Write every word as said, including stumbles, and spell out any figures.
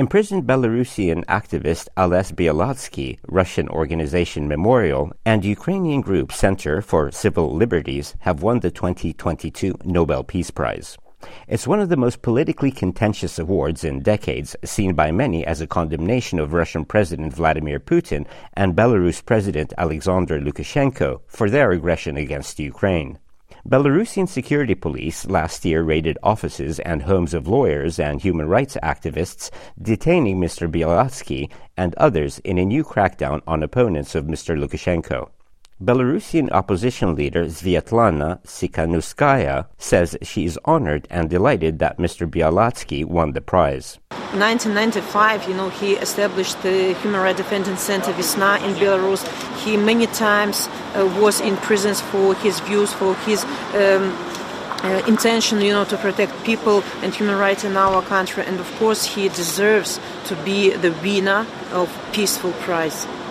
Imprisoned Belarusian activist Ales Bialatsky, Russian organization Memorial, and Ukrainian group Center for Civil Liberties have won the twenty twenty-two Nobel Peace Prize. It's one of the most politically contentious awards in decades, seen by many as a condemnation of Russian President Vladimir Putin and Belarus President Alexander Lukashenko for their aggression against Ukraine. Belarusian security police last year raided offices and homes of lawyers and human rights activists, detaining Mister Bialatsky and others in a new crackdown on opponents of Mister Lukashenko. Belarusian opposition leader Sviatlana Tsikhanouskaya says she is honored and delighted that Mister Bialatsky won the prize. In nineteen ninety-five, you know, he established the Human Rights Defending Center Vesna in Belarus. He many times uh, was in prisons for his views, for his um, uh, intention, you know, to protect people and human rights in our country. And of course, he deserves to be the winner of Peaceful Prize.